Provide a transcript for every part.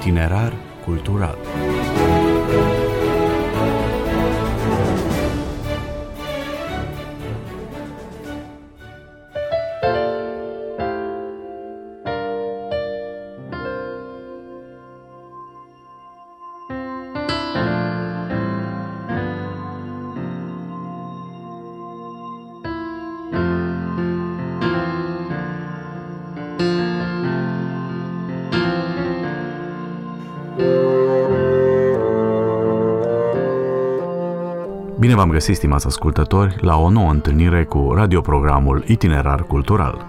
Itinerar cultural. Bine v-am găsit, stimați ascultători, la o nouă întâlnire cu radioprogramul Itinerar Cultural.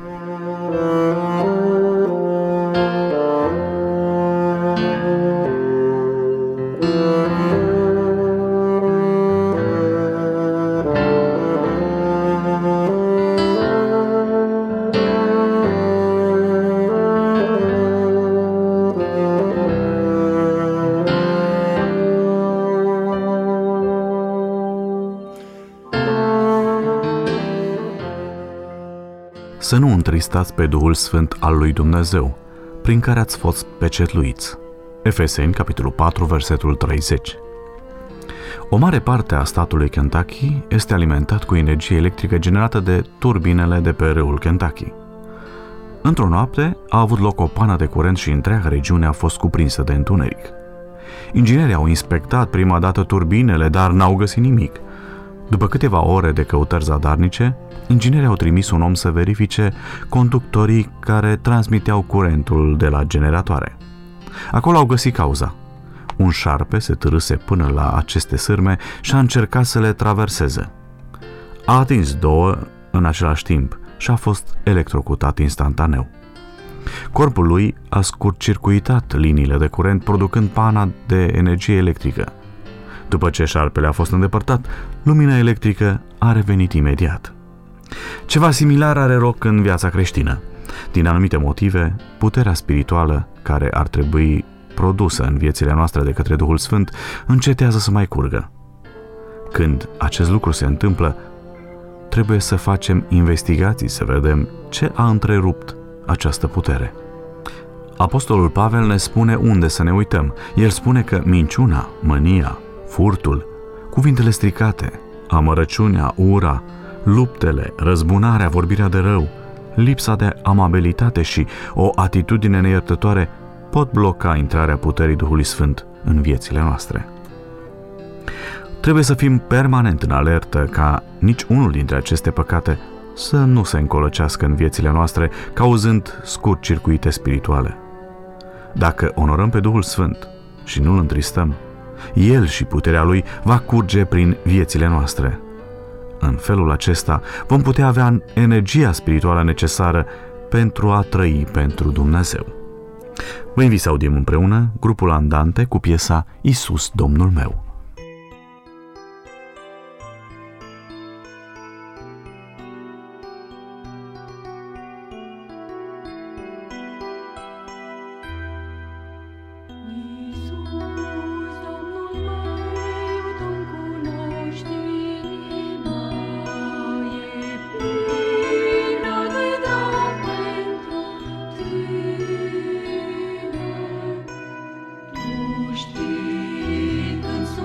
Să nu întristați pe Duhul Sfânt al lui Dumnezeu, prin care ați fost pecetluiți. Efeseni, capitolul 4, versetul 30. O mare parte a statului Kentucky este alimentat cu energie electrică generată de turbinele de pe râul Kentucky. Într-o noapte a avut loc o pană de curent și întreaga regiune a fost cuprinsă de întuneric. Inginerii au inspectat prima dată turbinele, dar n-au găsit nimic. După câteva ore de căutări zadarnice, inginerii au trimis un om să verifice conductorii care transmiteau curentul de la generatoare. Acolo au găsit cauza. Un șarpe se târâse până la aceste sârme și a încercat să le traverseze. A atins două în același timp și a fost electrocutat instantaneu. Corpul lui a scurt-circuitat liniile de curent, producând pana de energie electrică. După ce șarpele a fost îndepărtat, lumina electrică a revenit imediat. Ceva similar are loc în viața creștină. Din anumite motive, puterea spirituală care ar trebui produsă în viețile noastre de către Duhul Sfânt încetează să mai curgă. Când acest lucru se întâmplă, trebuie să facem investigații să vedem ce a întrerupt această putere. Apostolul Pavel ne spune unde să ne uităm. El spune că minciuna, mânia, furtul, cuvintele stricate, amărăciunea, ura, luptele, răzbunarea, vorbirea de rău, lipsa de amabilitate și o atitudine neiertătoare pot bloca intrarea puterii Duhului Sfânt în viețile noastre. Trebuie să fim permanent în alertă ca nici unul dintre aceste păcate să nu se încolăcească în viețile noastre, cauzând scurt-circuite spirituale. Dacă onorăm pe Duhul Sfânt și nu îl întristăm, El și puterea Lui va curge prin viețile noastre. În felul acesta vom putea avea energia spirituală necesară pentru a trăi pentru Dumnezeu. Vă invit să audiem împreună grupul Andante cu piesa Iisus, Domnul meu. Știi când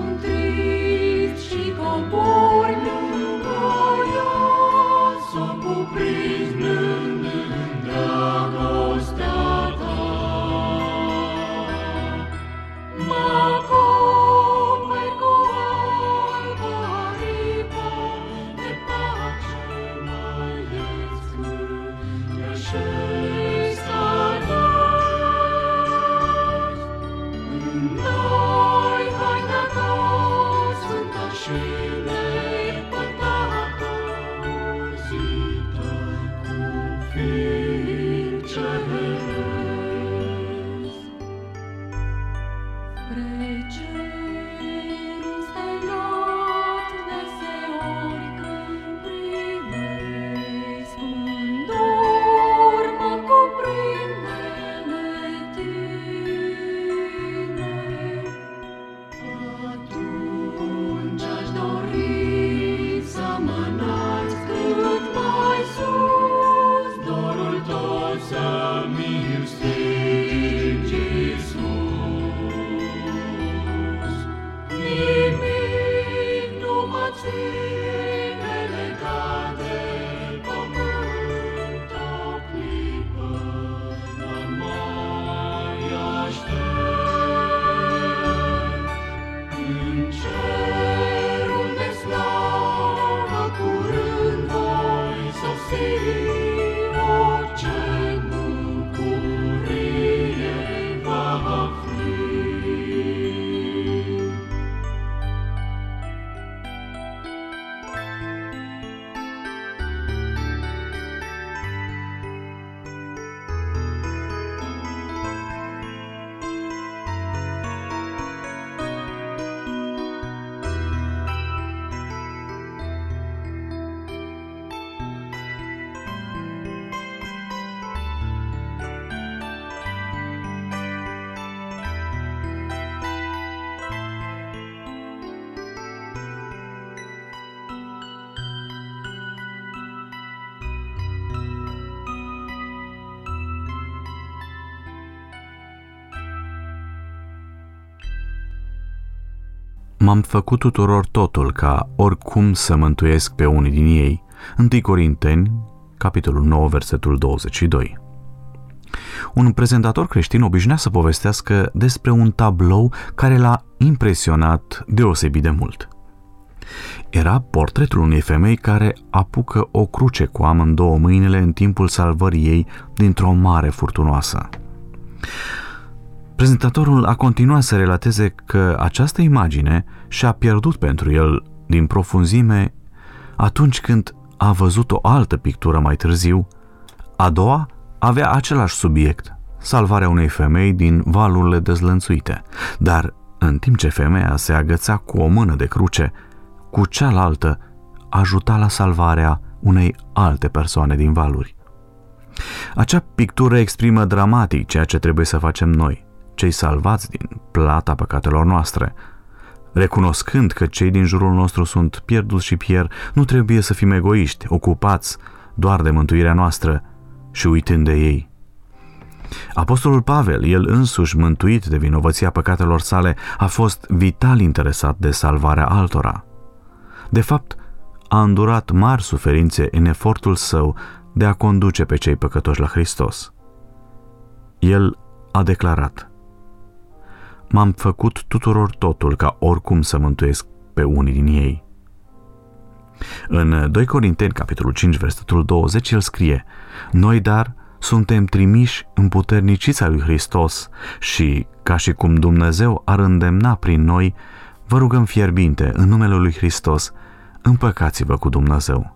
M-am făcut tuturor totul ca oricum să mântuiesc pe unii din ei. 1 Corinteni, capitolul 9, versetul 22. Un prezentator creștin obișnuia să povestească despre un tablou care l-a impresionat deosebit de mult. Era portretul unei femei care apucă o cruce cu amândouă mâinile în timpul salvării ei dintr-o mare furtunoasă. Prezentatorul a continuat să relateze că această imagine și-a pierdut pentru el din profunzime atunci când a văzut o altă pictură mai târziu. A doua avea același subiect, salvarea unei femei din valurile dezlănțuite, dar în timp ce femeia se agăța cu o mână de cruce, cu cealaltă ajuta la salvarea unei alte persoane din valuri. Acea pictură exprimă dramatic ceea ce trebuie să facem noi, cei salvați din plata păcatelor noastre. Recunoscând că cei din jurul nostru sunt pierduți și pierd, nu trebuie să fim egoiști, ocupați doar de mântuirea noastră și uitând de ei. Apostolul Pavel, el însuși mântuit de vinovăția păcatelor sale, a fost vital interesat de salvarea altora. De fapt, a îndurat mari suferințe în efortul său de a conduce pe cei păcătoși la Hristos. El a declarat: M-am făcut tuturor totul ca oricum să mântuiesc pe unii din ei. În 2 Corinteni, capitolul 5, versetul 20, el scrie: Noi, dar, suntem trimiși împuterniciți al lui Hristos și, ca și cum Dumnezeu ar îndemna prin noi, vă rugăm fierbinte, în numele lui Hristos, împăcați-vă cu Dumnezeu.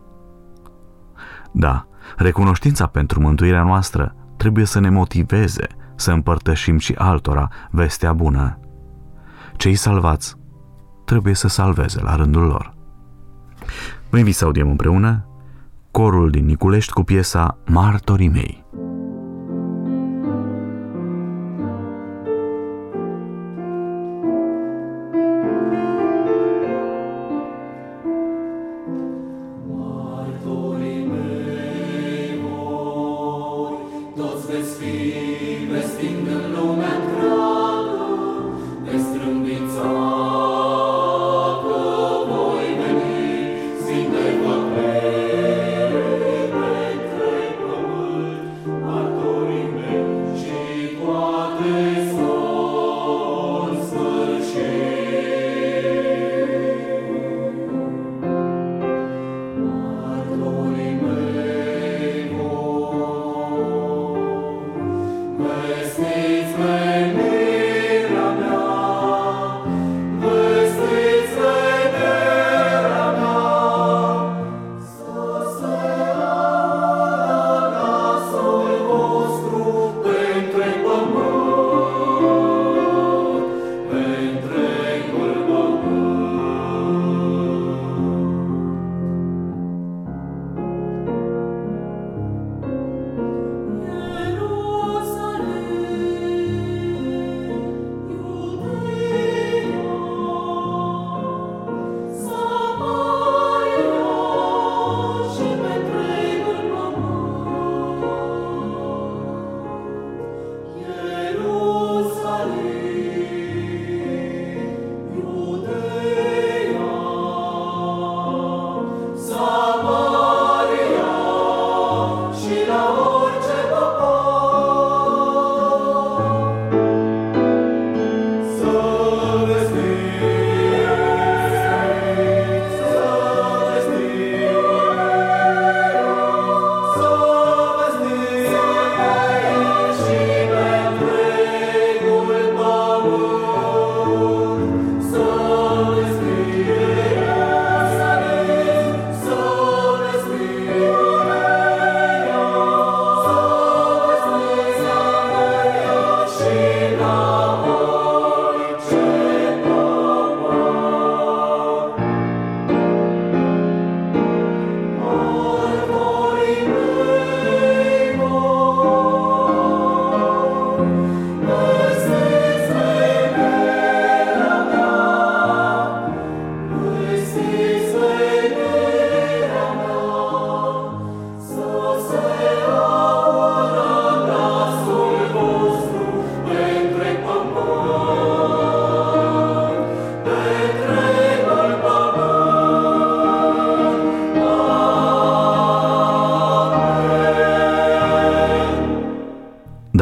Da, recunoștința pentru mântuirea noastră trebuie să ne motiveze să împărtășim și altora vestea bună. Cei salvați trebuie să salveze la rândul lor. Vă invit să audiem împreună corul din Niculești cu piesa Martorii mei.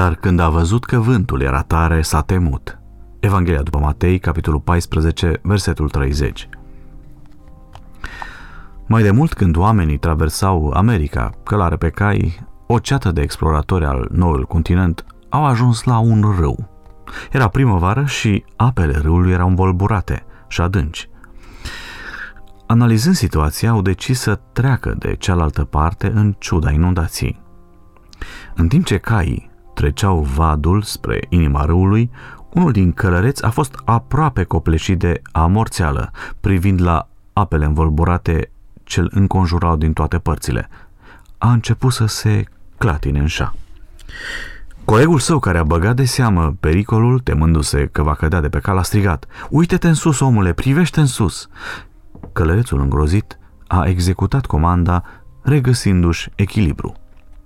Dar când a văzut că vântul era tare, s-a temut. Evanghelia după Matei, capitolul 14, versetul 30. Mai de mult, când oamenii traversau America, călare pe cai, o ceată de exploratori al noului continent au ajuns la un râu. Era primăvară și apele râului erau învolburate și adânci. Analizând situația, au decis să treacă de cealaltă parte în ciuda inundației. În timp ce caii treceau vadul spre inima râului, unul din călăreți a fost aproape copleșit de amorțeală, privind la apele învolburate ce îl înconjurau din toate părțile. A început să se clatine în șa. Colegul său, care a băgat de seamă pericolul, temându-se că va cădea de pe cal, a strigat: "Uite-te în sus, omule, privește în sus!" Călărețul îngrozit a executat comanda, regăsindu-și echilibru.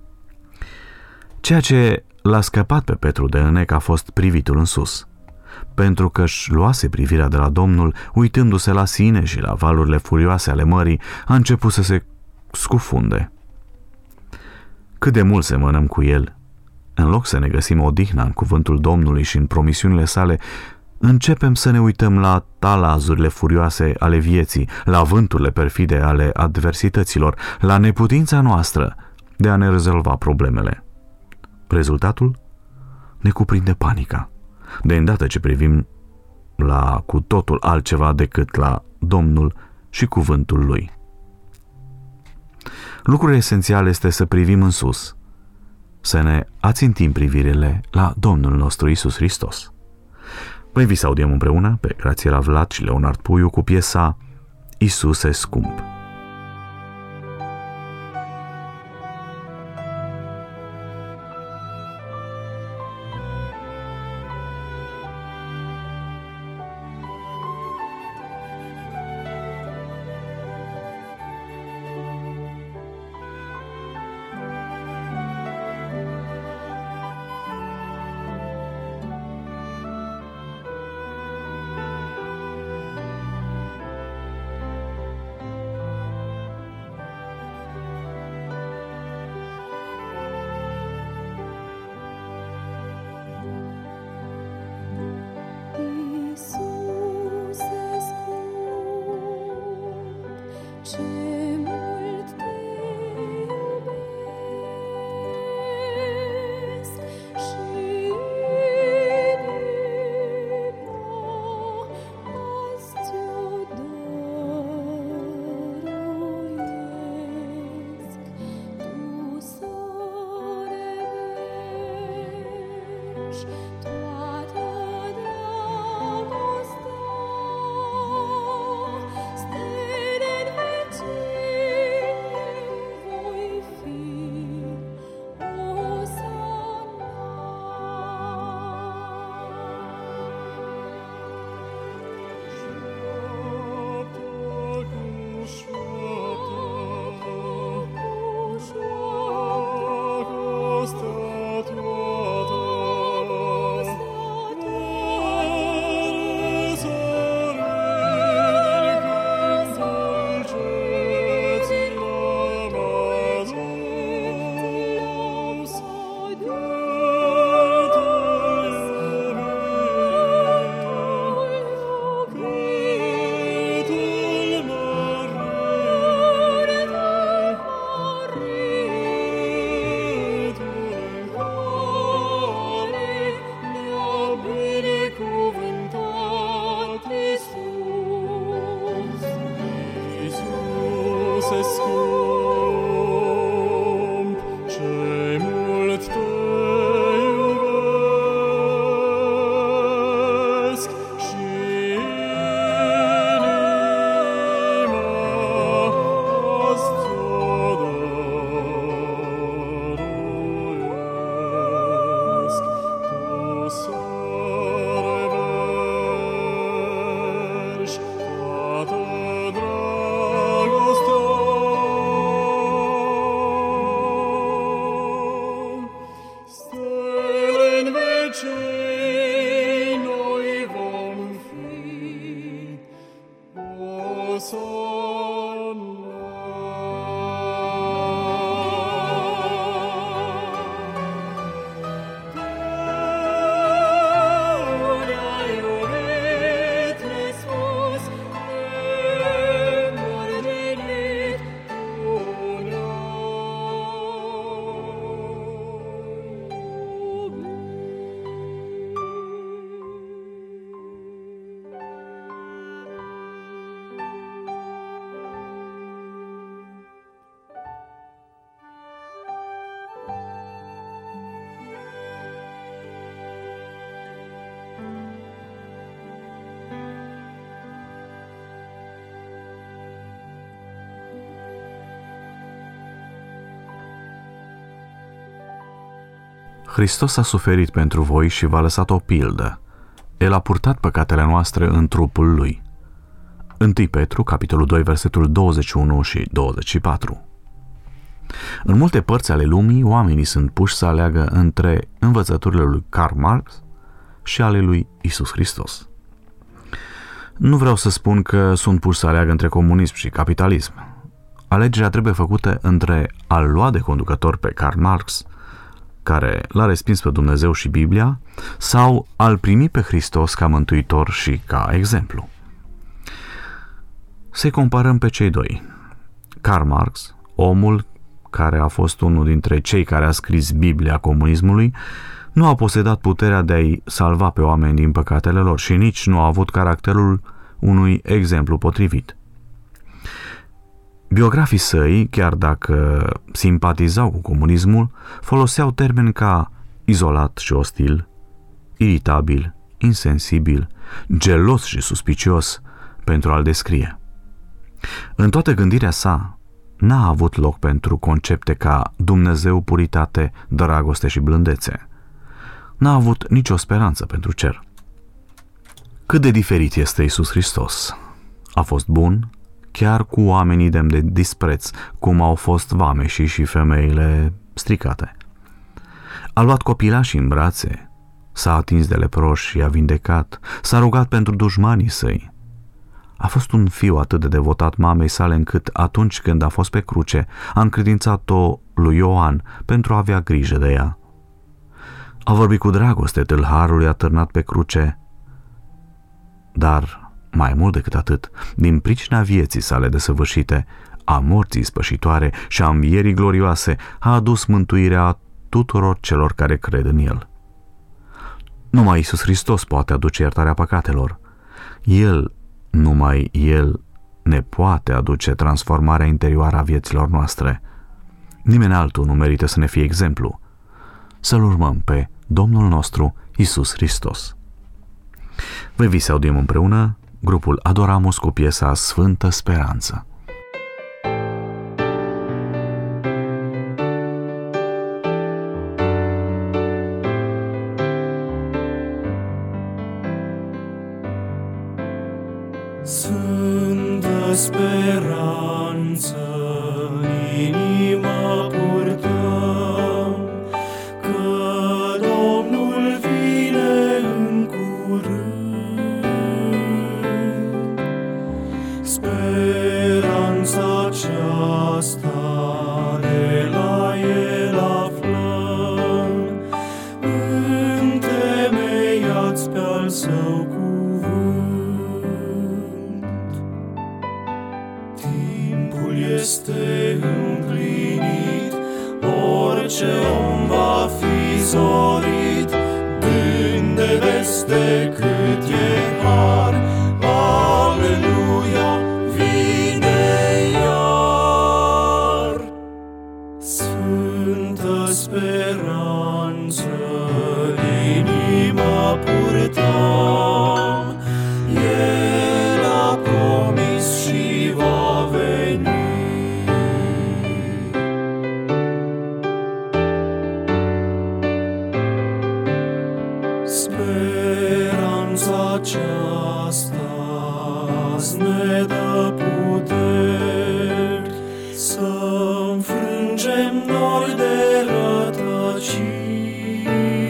Ceea ce l-a scăpat pe Petru de înec a fost privitul în sus. Pentru că își luase privirea de la Domnul, uitându-se la sine și la valurile furioase ale mării, a început să se scufunde. Cât de mult semănăm cu el, în loc să ne găsim odihna în cuvântul Domnului și în promisiunile sale, începem să ne uităm la talazurile furioase ale vieții, la vânturile perfide ale adversităților, la neputința noastră de a ne rezolva problemele. Rezultatul? Ne cuprinde panica, de îndată ce privim la cu totul altceva decât la Domnul și cuvântul Lui. Lucrul esențial este să privim în sus, să ne ațintim privirile la Domnul nostru Iisus Hristos. Vă invit să audiem împreună pe Grațiela Vlad și Leonard Puiu cu piesa Iisuse scump. Hristos a suferit pentru voi și v-a lăsat o pildă. El a purtat păcatele noastre în trupul Lui. 1 Petru, capitolul 2, versetul 21 și 24. În multe părți ale lumii, oamenii sunt puși să aleagă între învățăturile lui Karl Marx și ale lui Isus Hristos. Nu vreau să spun că sunt puși să aleagă între comunism și capitalism. Alegerea trebuie făcută între a-l lua de conducător pe Karl Marx, care l-a respins pe Dumnezeu și Biblia, sau a-l primi pe Hristos ca mântuitor și ca exemplu. Să-i comparăm pe cei doi. Karl Marx, omul care a fost unul dintre cei care a scris Biblia comunismului, nu a posedat puterea de a-i salva pe oameni din păcatele lor și nici nu a avut caracterul unui exemplu potrivit. Biografii săi, chiar dacă simpatizau cu comunismul, foloseau termeni ca izolat și ostil, iritabil, insensibil, gelos și suspicios pentru a-l descrie. În toată gândirea sa, n-a avut loc pentru concepte ca Dumnezeu, puritate, dragoste și blândețe. N-a avut nicio speranță pentru cer. Cât de diferit este Iisus Hristos? A fost bun, chiar cu oamenii demn de dispreț, cum au fost vameșii și femeile stricate. A luat copilașii în brațe, s-a atins de leproși și i-a vindecat, s-a rugat pentru dușmanii săi. A fost un fiu atât de devotat mamei sale încât atunci când a fost pe cruce, a încredințat-o lui Ioan pentru a avea grijă de ea. A vorbit cu dragoste tâlharului atârnat pe cruce, dar mai mult decât atât, din pricina vieții sale desăvârșite, a morții spășitoare și a învierii glorioase, a adus mântuirea tuturor celor care cred în El. Numai Iisus Hristos poate aduce iertarea păcatelor. Numai El ne poate aduce transformarea interioară a vieților noastre. Nimeni altul nu merită să ne fie exemplu. Să-L urmăm pe Domnul nostru Iisus Hristos. Voi vi să audiem împreună grupul Adoramus cu piesa Sfântă Speranță. Sfântă speranță, inima purtăm, că Domnul vine în curând. Speranța aceasta de la El aflăm, întemeiați pe-al Său cuvânt. Este împlinit, orice om va fi zorit, dând de veste cât e har, aleluia, vine iar. Sfântă speranță, inima purtăm, El a promis și va veni. Speranța aceasta ne dă puteri să înfrângem nori de rătăciri.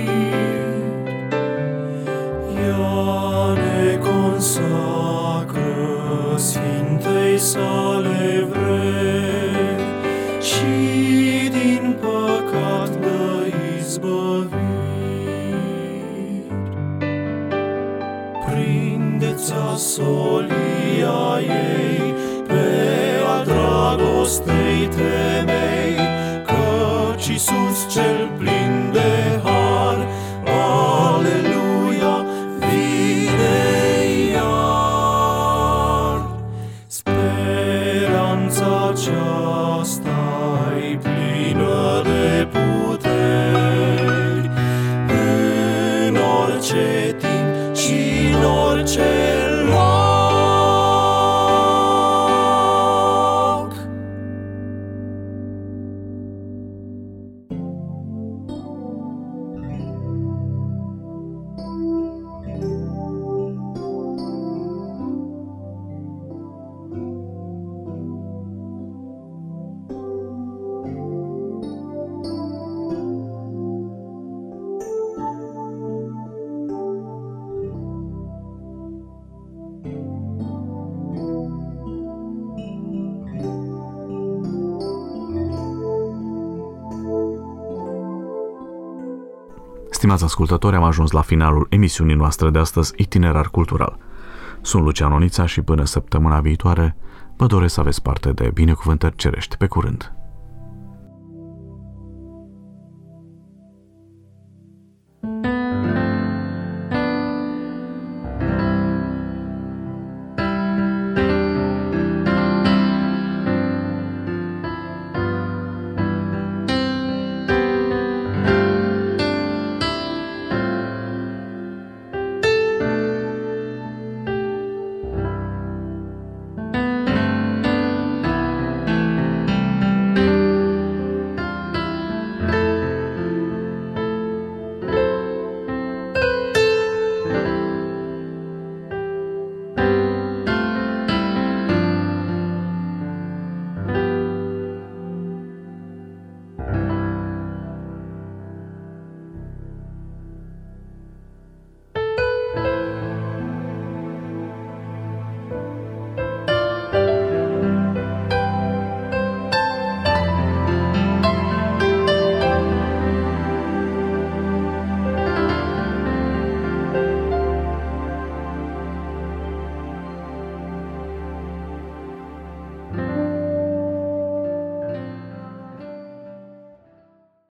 Ea ne consacră Sfintei sale vremi și din păcat dă izbăviri. Prindeți-a solia ei, pe a dragostei temei, căci Iisus cel plin de har, aleluia, vine iar. Speranța aceasta-i plină de puteri, în orice timp și în orice loc. Stimați ascultători, am ajuns la finalul emisiunii noastre de astăzi, Itinerar Cultural. Sunt Lucian Onița și până săptămâna viitoare vă doresc să aveți parte de binecuvântări cerești. Pe curând!